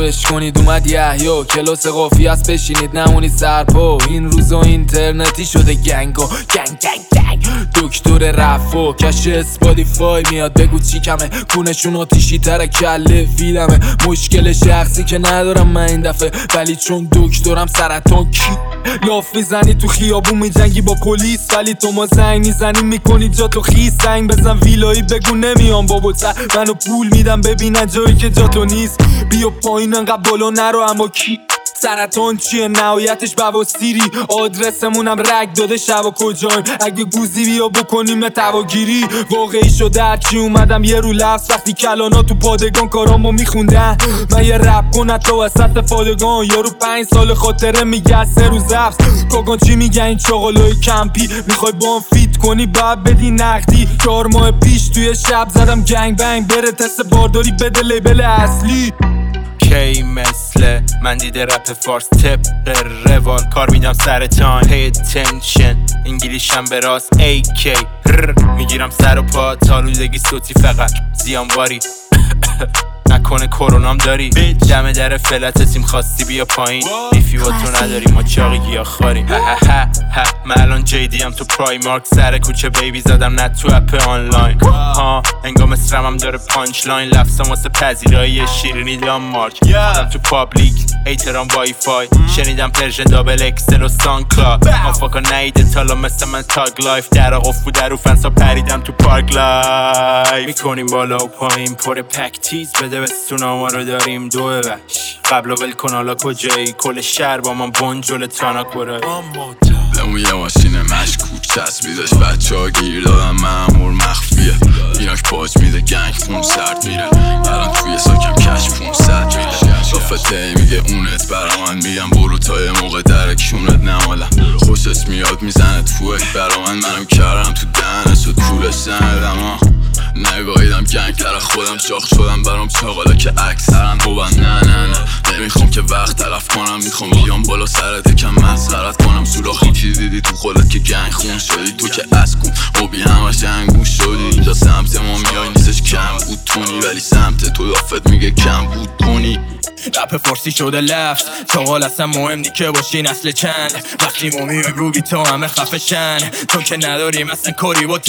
عشق کنید اومد یحیی کلاس قافی است بشینید نمونی سرپا این روزا اینترنتی شده گنگا گنگ دکتر رفا کش اسپاتیفای میاد بگو چی کمه کونشون آتیشی تره کله فیلمه مشکل شخصی که ندارم من این دفعه ولی چون دکترم سرطان کی لاف میزنی تو خیابون میجنگی با پلیس ولی تو ما زنگ میزنی میکنی جا تو خیس زنگ بزن ویلایی بگو نمیام بابا منو پول میدم ببینن جایی که جا تو نیست بیا پایین انقدر بالا نرو اما کی سرطان چیه نهایتش بواسیری آدرسمونم رگ داده شب و کجایم اگه گوزی بیا بکنیم تواگیری واقعی شده هرچی اومدم یه رو لفظ وقتی کلانا تو پادگان کارامو میخوندن من یه رپ کنم تو وسط پادگان یارو 5 سال خاطره میگه 3 روز حبس کاگان چی میگن این چاقالای کمپی میخوای با فیت کنی باید بدی نقدی 4 ماه پیش توی شب زدم گنگ بنگ بره تست بارداری بده لیبل اصلی کی مثل من دیده رپ فارس تپ روال کار میدم سر تایم pay attention انگلیشم به راست AK میگیرم سر و پا تا روزگی صوتی فقط زیانباری نکنه کرونام داری دم در فلت تیم خواستی بیا پایین بیفی با تو نداری ما چاقی گیا خاریم من الان جیدی ام تو پرایمارک سر کوچه بیبی زدم نه تو اپ آنلاین انگام اسرمم داره پانچ لاین لفظم واسه پذیرایی شیرینی دانمارک خودم تو پابلیک ایترام وای فای شنیدم پرژن دابل اکسل و سانکلا مافاکا نیده تالا مثل من تاگ لایف در آقفو در رو فنسا پریدم تو پارک لایف میکنیم بالا و پایین پر پک تیز بده بستونا ما رو داریم دو وش قبل و ول کن حالا کجایی کل شهر با من بنجل تانا کرایی بمون یه ماشین مشکوک چسبیدش بچه ها گیر دادن مأمور مخفیه ایناک پاج میده گنگ خون سرد میره الان توی ساکم کش 500 میره لافته میگه اونت برا من میگم برو تا یه موقع درک کونت نمالم خوشش میاد میزنه توی برا منم کردم تو دهنش و طولش زندم نگاهیدم گنگ تر خودم چاق شدم برام چاقالا که اکثرن خوبن نه نمیخوام که وقت تلف کنم میخوام بیام بالا سرت کم مسخرت کنم سوراخی چی دیدی تو خودت که گنگ خون شدی تو که از کن خوبی همش انگوش شدی اینجا سمت ما میای نیستش کم بود تونی ولی سمت تو لافت میگه کم بود تونی رپ فارسی شده لفت چاقال اصلا مهم نی که باشی نسل چند وقتی ما میایم رو بی تو همه خفشن تو که نداریم اصلا کاری با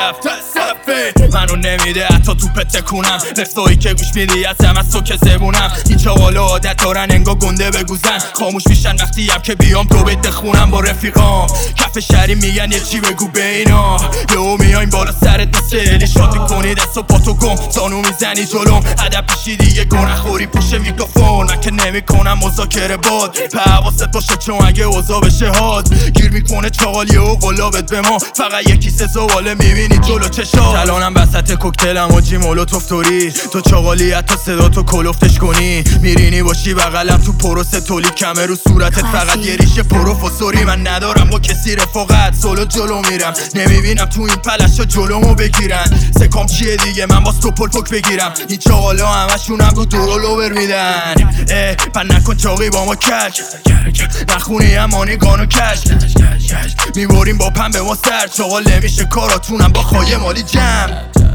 صفه منو نمیده حتی تو پته کنم لفتایی که گوش میدی از هم از تو که زبونم این چاقالا عادت دارن انگا گنده بگوزن خاموش میشن وقتی هم که بیام تو بیت خونم با رفیقام کف شهری میگن یه چی بگو به اینا یهو میایم بالا سرت مثل الی شات میکنی دست و پاتو گم زانو میزنی جلوم ادب پیشی دیگه گناه خوری پشت میکروفون من که نمی کنم مذاکره باد حواست باشه چون اگه اوضاع بشه هاد گیر میکنه چاقالی و قلابت به ما فقط یکی سه زواله میبینی جلو چشات الانم وسط کوکتلم و جی مولوتوف توری تو چاقالی حتی صدا تو کلفتش کنی میرینی باشی بغلم تو پروس تولی کمه رو صورتت فقط یه ریشه پروفسوری من ندارم با کسی رفاقت سولو جلو میرم نمیبینم تو این پلشا جلومو بگیرن سکام چیه دیگه من باز تو پل پک بگیرم این چاقالا همشونم رو دورولوور میدن پن نکن چاقی با ما کش نخونی امانی گانو کش میباریم با پن به ما سر چاقال نمیشه کاراتونم با خواهی مالی جمع